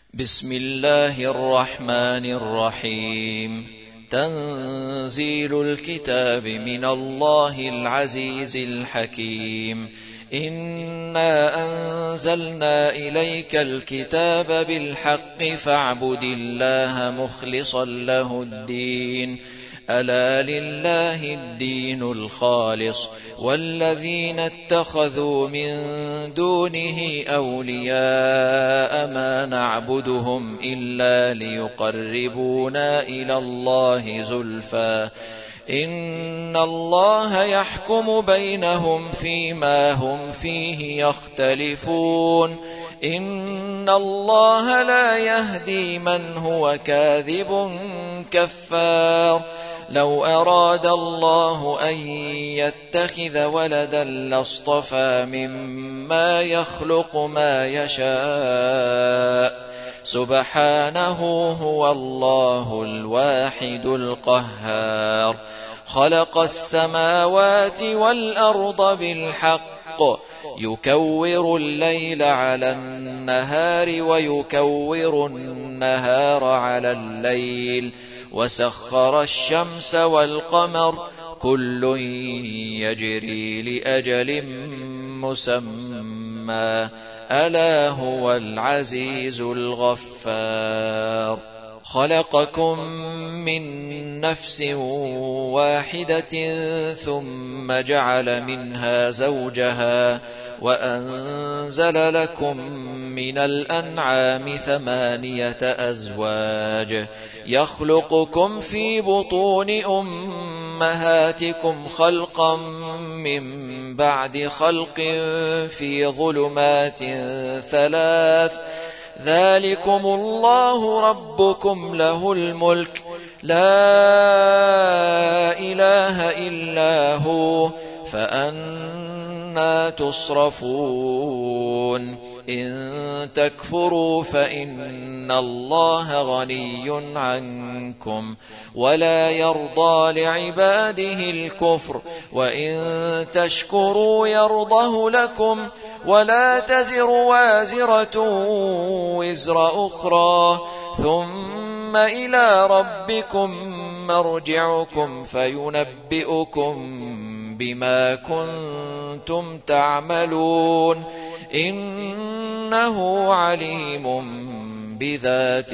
بسم الله الرحمن الرحيم. تنزيل الكتاب من الله العزيز الحكيم. إنا أنزلنا إليك الكتاب بالحق فاعبد الله مخلصا له الدين. ألا لله الدين الخالص والذين اتخذوا من دونه أولياء ما نعبدهم إلا ليقربونا إلى الله زلفى إن الله يحكم بينهم فيما هم فيه يختلفون. إن الله لا يهدي من هو كاذب كفار. لو أراد الله أن يتخذ ولدا لاصطفى مما يخلق ما يشاء سبحانه هو الله الواحد القهار. خلق السماوات والأرض بالحق يكور الليل على النهار ويكور النهار على الليل وسخر الشمس والقمر كل يجري لأجل مسمى ألا هو العزيز الغفار. خلقكم من نفس واحدة ثم جعل منها زوجها وأنزل لكم من الأنعام 8 أزواج يخلقكم في بطون أمهاتكم خلقا من بعد خلق في ظلمات 3 ذلكم الله ربكم له الملك لا إله إلا هو فأنى تصرفون. إن تكفروا فإن الله غني عنكم ولا يرضى لعباده الكفر وإن تشكروا يرضه لكم ولا تزر وازرة وزر أخرى ثم إلى ربكم مرجعكم فينبئكم بما كنتم تعملون إنه عليم بذات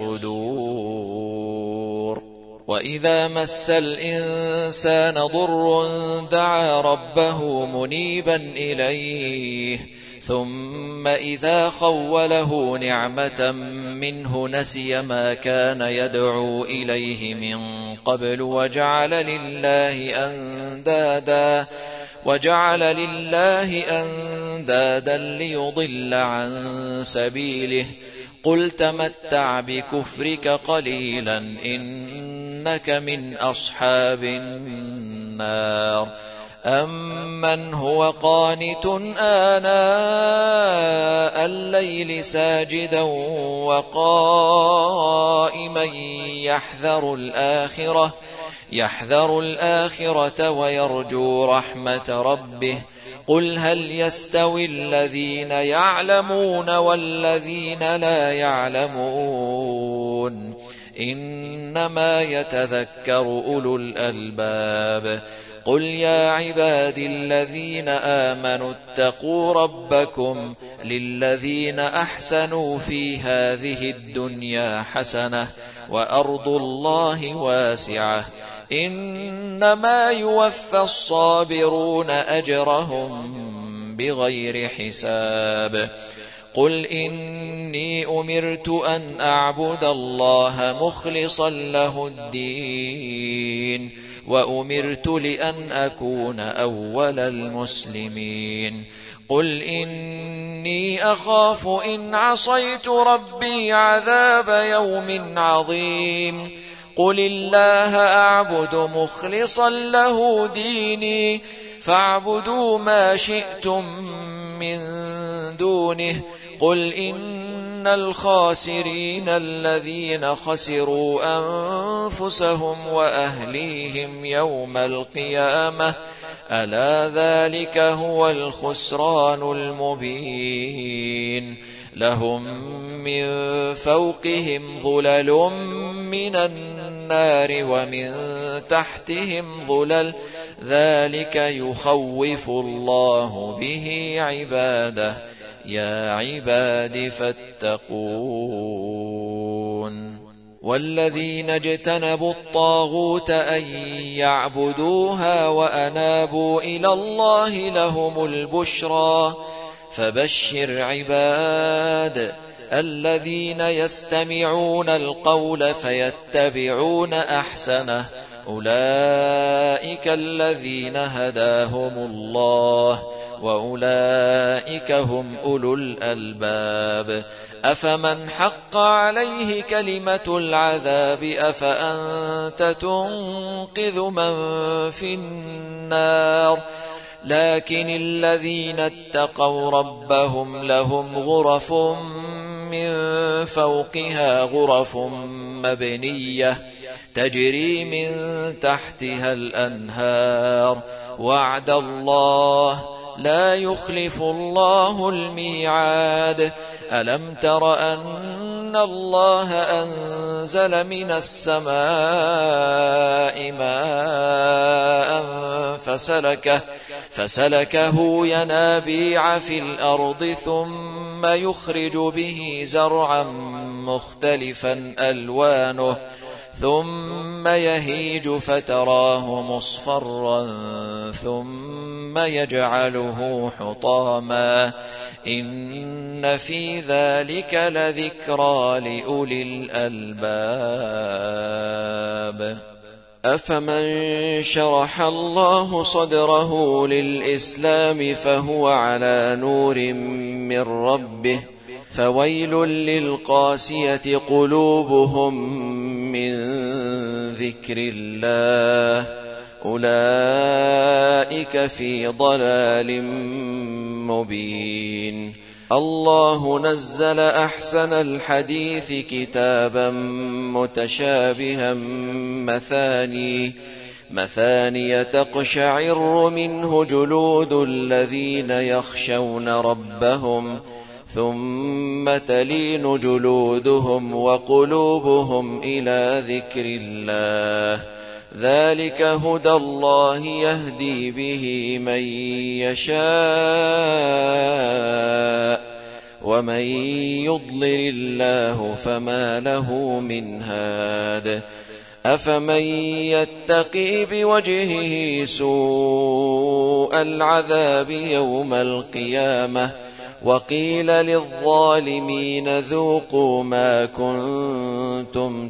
الصدور. وإذا مس الإنسان ضر دعا ربه منيبا إليه ثم إذا خوله نعمة منه نسي ما كان يدعو إليه من قبل وجعل لله أندادا ليضل عن سبيله. قل تمتع بكفرك قليلا إنك من أصحاب النار. أمن هو قانت آناء الليل ساجدا وقائما يحذر الآخرة ويرجو رحمة ربه. قل هل يستوي الذين يعلمون والذين لا يعلمون إنما يتذكر أولو الألباب. قل يا عبادي الذين آمنوا اتقوا ربكم للذين أحسنوا في هذه الدنيا حسنة وأرض الله واسعة إنما يوفى الصابرون أجرهم بغير حساب. قل إني أمرت أن أعبد الله مخلصا له الدين وأمرت لأن أكون أول المسلمين. قل إني أخاف إن عصيت ربي عذاب يوم عظيم. قل الله أعبد مخلصا له ديني فاعبدوا ما شئتم من دونه. قل إن الخاسرين الذين خسروا أنفسهم وأهليهم يوم القيامة ألا ذلك هو الخسران المبين. لهم من فوقهم ظلل من النار ومن تحتهم ظلل ذلك يخوف الله به عباده يا عباد فاتقون والذين اجتنبوا الطاغوت أن يعبدوها وأنابوا إلى الله لهم البشرى فبشر عباد الذين يستمعون القول فيتبعون أحسنه أولئك الذين هداهم الله وأولئك هم أولو الألباب أفمن حق عليه كلمة العذاب أفأنت تنقذ من في النار لكن الذين اتقوا ربهم لهم غرف من فوقها غرف مبنية تجري من تحتها الأنهار وعد الله لا يخلف الله الميعاد ألم تر أن الله أنزل من السماء ماء فسلكه ينابيع في الأرض ثم يخرج به زرعا مختلفا ألوانه ثم يهيج فتراه مصفرا ثم يجعله حطاما إن في ذلك لذكرى لأولي الألباب أفمن شرح الله صدره للإسلام فهو على نور من ربه فويل للقاسية قلوبهم من ذكر الله أولئك في ضلال مبين الله نزل أحسن الحديث كتابا متشابها مثاني تقشعر منه جلود الذين يخشون ربهم ثم تلين جلودهم وقلوبهم إلى ذكر الله ذلك هدى الله يهدي به من يشاء ومن يضلل الله فما له من هاد أفمن يتقي بوجهه سوء العذاب يوم القيامة وقيل للظالمين ذوقوا ما كنتم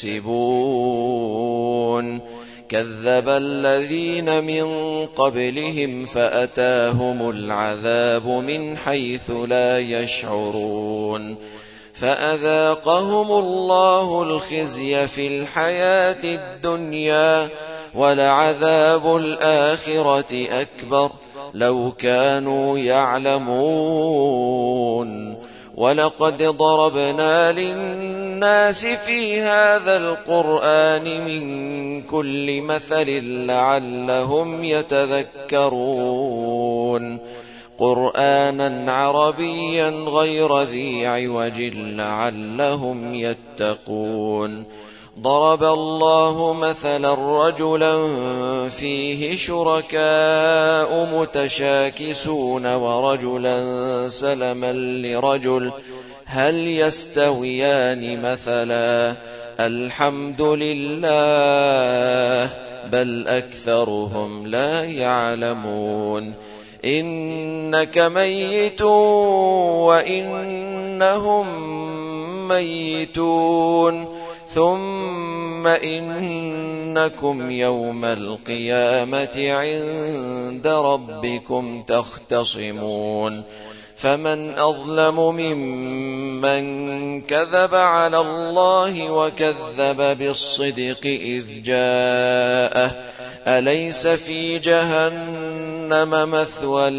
تكسبون كذب الذين من قبلهم فأتاهم العذاب من حيث لا يشعرون فأذاقهم الله الخزي في الحياة الدنيا ولعذاب الآخرة أكبر لو كانوا يعلمون ولقد ضربنا للناس في هذا القرآن من كل مثل لعلهم يتذكرون قرآنا عربيا غير ذي عوج لعلهم يتقون ضرب الله مثلا رجلا فيه شركاء متشاكسون ورجلا سلما لرجل هل يستويان مثلا الحمد لله بل أكثرهم لا يعلمون إنك ميت وإنهم ميتون ثم إنكم يوم القيامة عند ربكم تختصمون فمن أظلم ممن كذب على الله وكذب بالصدق إذ جاءه أليس في جهنم مثوى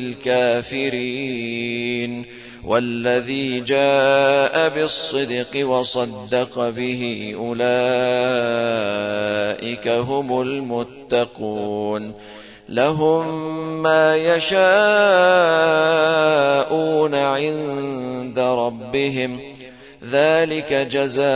للكافرين والذي جاء بالصدق وصدق به أولئك هم المتقون لهم ما يشاءون عند ربهم ذلك جزاء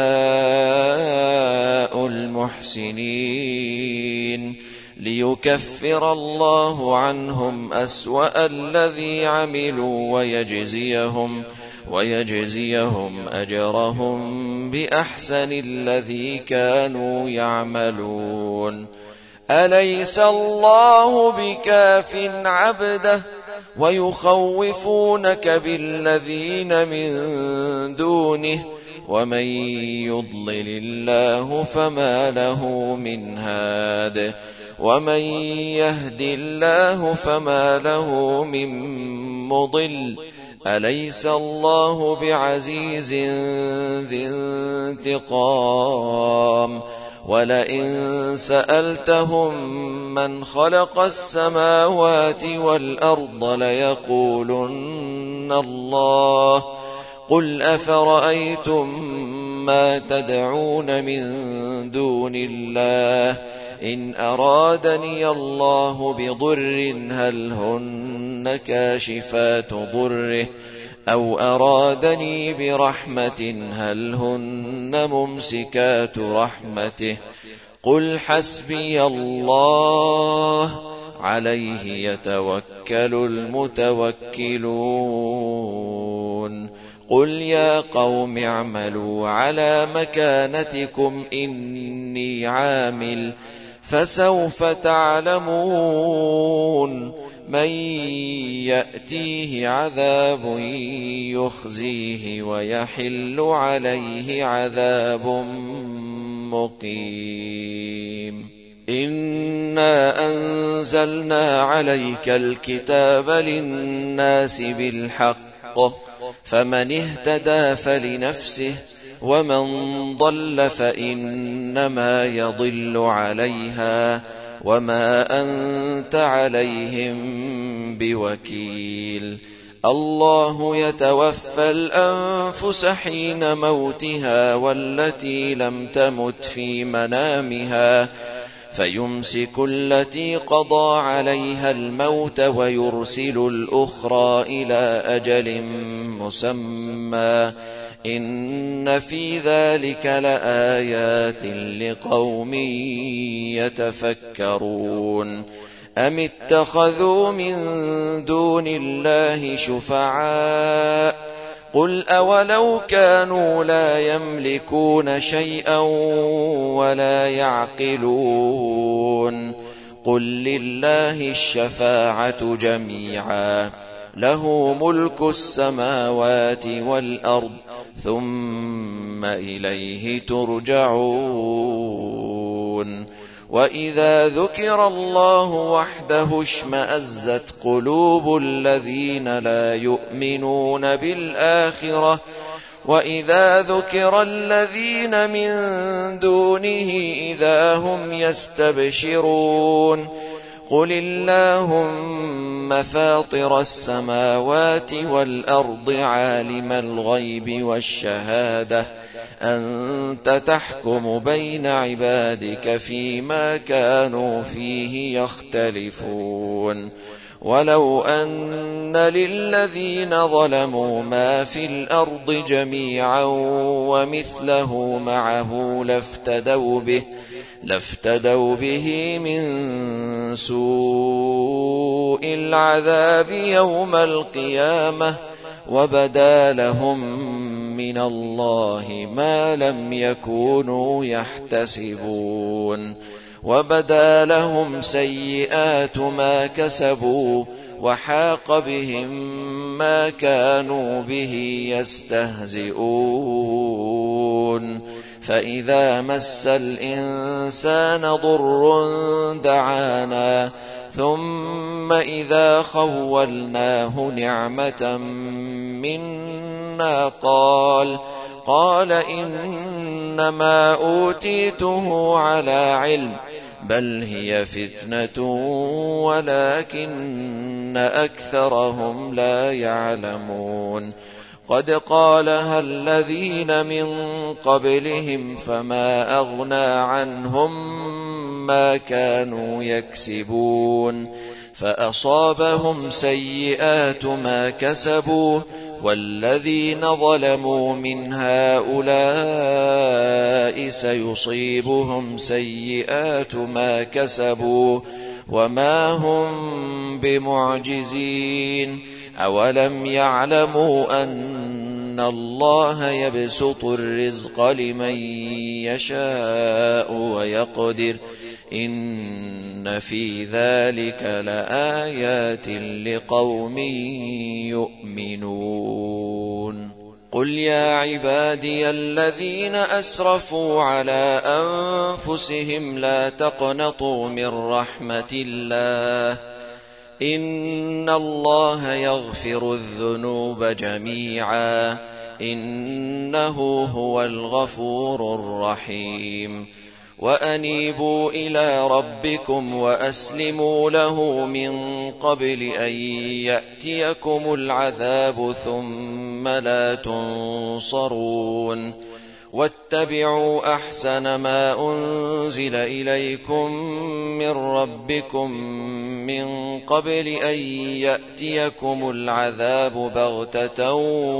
المحسنين ليكفر الله عنهم أسوأ الذي عملوا ويجزيهم أجرهم بأحسن الذي كانوا يعملون أليس الله بكاف عبده ويخوفونك بالذين من دونه ومن يضلل الله فما له من هاد ومن يهد الله فما له من مضل أليس الله بعزيز ذي انتقام ولئن سألتهم من خلق السماوات والأرض ليقولن الله قل أفرأيتم ما تدعون من دون الله إن أرادني الله بضر هل هن كاشفات ضره أو أرادني برحمة هل هن ممسكات رحمته قل حسبي الله عليه يتوكل المتوكلون قل يا قوم اعملوا على مكانتكم إني عامل فسوف تعلمون من يأتيه عذاب يخزيه ويحل عليه عذاب مقيم إنا أنزلنا عليك الكتاب للناس بالحق فمن اهتدى فلنفسه ومن ضل فإنما يضل عليها وما أنت عليهم بوكيل الله يتوفى الأنفس حين موتها والتي لم تمت في منامها فيمسك التي قضى عليها الموت ويرسل الأخرى إلى أجل مسمى إن في ذلك لآيات لقوم يتفكرون أم اتخذوا من دون الله شفعاء قل أولو كانوا لا يملكون شيئا ولا يعقلون قل لله الشفاعة جميعا له ملك السماوات والأرض ثم إليه ترجعون وإذا ذكر الله وحده اشمأزت قلوب الذين لا يؤمنون بالآخرة وإذا ذكر الذين من دونه إذا هم يستبشرون قل اللهم فاطر السماوات والأرض عالم الغيب والشهادة أنت تحكم بين عبادك فيما كانوا فيه يختلفون ولو أن للذين ظلموا ما في الأرض جميعا ومثله معه لافتدوا به من سوء العذاب يوم القيامة وبدا لهم من الله ما لم يكونوا يحتسبون وبدا لهم سيئات ما كسبوا وحاق بهم ما كانوا به يستهزئون فإذا مس الإنسان ضر دعانا ثم إذا خولناه نعمة منا قال إنما أوتيته على علم بل هي فتنة ولكن أكثرهم لا يعلمون قد قالها الذين من قبلهم فما أغنى عنهم ما كانوا يكسبون فأصابهم سيئات ما كسبوا والذين ظلموا من هؤلاء سيصيبهم سيئات ما كسبوا وما هم بمعجزين أولم يعلموا أن الله يبسط الرزق لمن يشاء ويقدر إن في ذلك لآيات لقوم يؤمنون قل يا عبادي الذين أسرفوا على أنفسهم لا تقنطوا من رحمة الله إن الله يغفر الذنوب جميعا إنه هو الغفور الرحيم وأنيبوا إلى ربكم وأسلموا له من قبل أن يأتيكم العذاب ثم لا تنصرون واتبعوا أحسن ما أنزل إليكم من ربكم من قبل أن يأتيكم العذاب بغتة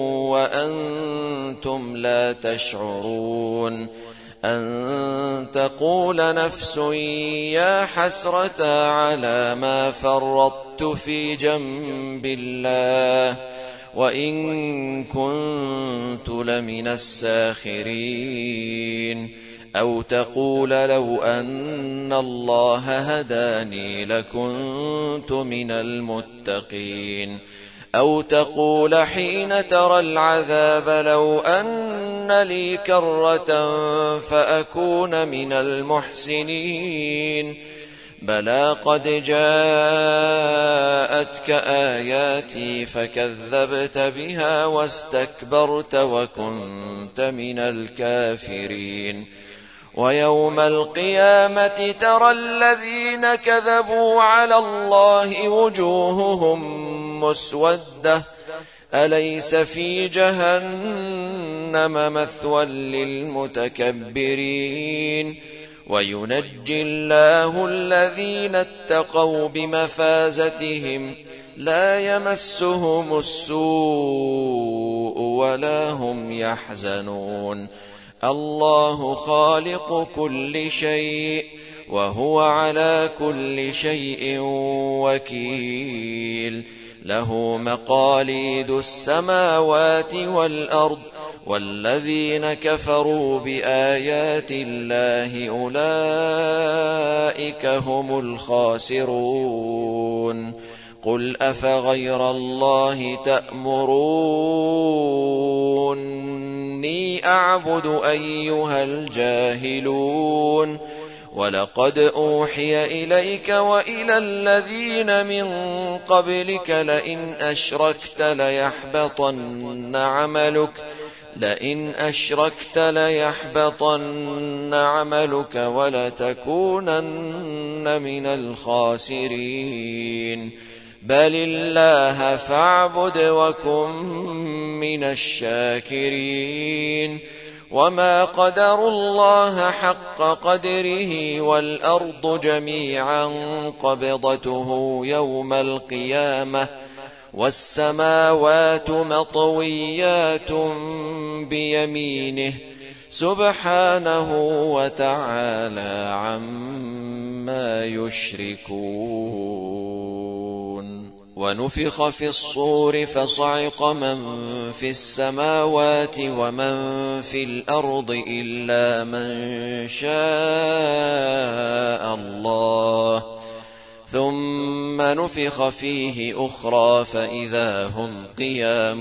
وأنتم لا تشعرون أن تقول نفس يا حسرة على ما فرطت في جنب الله وإن كنت لمن الساخرين أو تقول لو أن الله هداني لكنت من المتقين أو تقول حين ترى العذاب لو أن لي كرة فأكون من المحسنين بلى قد جاءتك آياتي فكذبت بها واستكبرت وكنت من الكافرين ويوم القيامة ترى الذين كذبوا على الله وجوههم مسودة أليس في جهنم مثوى للمتكبرين وينجي الله الذين اتقوا بمفازتهم لا يمسهم السوء ولا هم يحزنون الله خالق كل شيء وهو على كل شيء وكيل له مقاليد السماوات والأرض والذين كفروا بآيات الله أولئك هم الخاسرون قل أفغير الله تأمروني أعبد أيها الجاهلون ولقد أوحي إليك وإلى الذين من قبلك لئن أشركت ليحبطن عملك ولتكونن من الخاسرين بل الله فاعبد وكن من الشاكرين وما قدروا الله حق قدره والأرض جميعا قبضته يوم القيامة والسماوات مطويات بيمينه سبحانه وتعالى عما يشركون ونفخ في الصور فصعق من في السماوات ومن في الأرض إلا من شاء الله ثم نفخ فيه أخرى فإذا هم قيام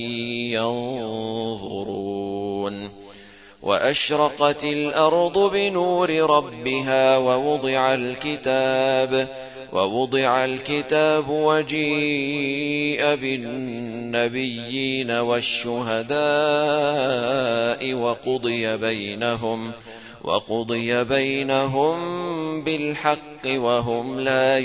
ينظرون وأشرقت الأرض بنور ربها ووضع الكتاب وجيء بالنبيين والشهداء وقضي بينهم بالحق وهم لا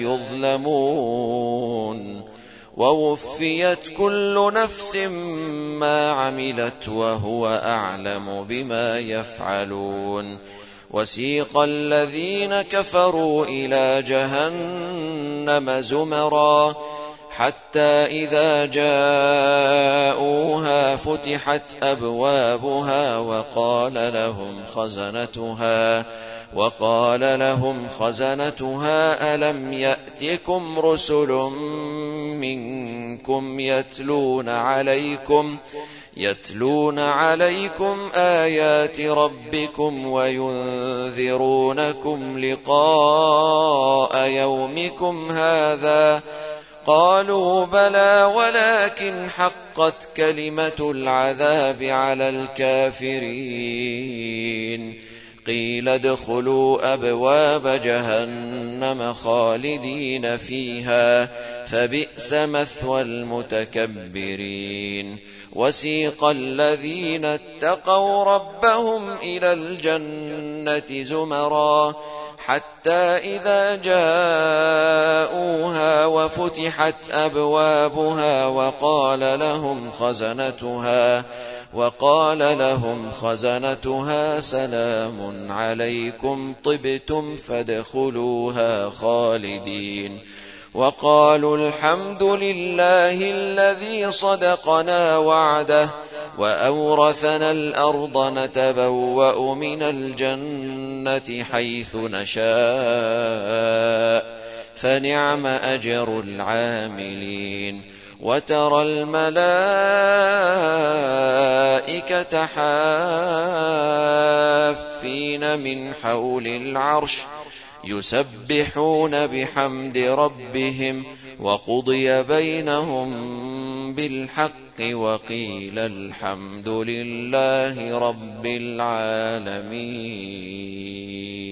يظلمون ووفيت كل نفس ما عملت وهو أعلم بما يفعلون وسيق الذين كفروا إلى جهنم زمرا حتى إذا جاءوها فتحت أبوابها وقال لهم خزنتها ألم يأتكم رسل منكم يتلون عليكم آيات ربكم وينذرونكم لقاء يومكم هذا؟ قالوا بلى ولكن حقت كلمة العذاب على الكافرين. قيل ادخلوا أبواب جهنم خالدين فيها فبئس مثوى المتكبرين. وسيق الذين اتقوا ربهم إلى الجنة زمرا حتى إذا جاءوها وفتحت أبوابها وقال لهم خزنتها سلام عليكم طبتم فادخلوها خالدين. وقالوا الحمد لله الذي صدقنا وعده وأورثنا الأرض نتبوأ من الجنة حيث نشاء فنعم أجر العاملين. وترى الملائكة حافين من حول العرش يسبحون بحمد ربهم وقضي بينهم بالحق وقيل الحمد لله رب العالمين.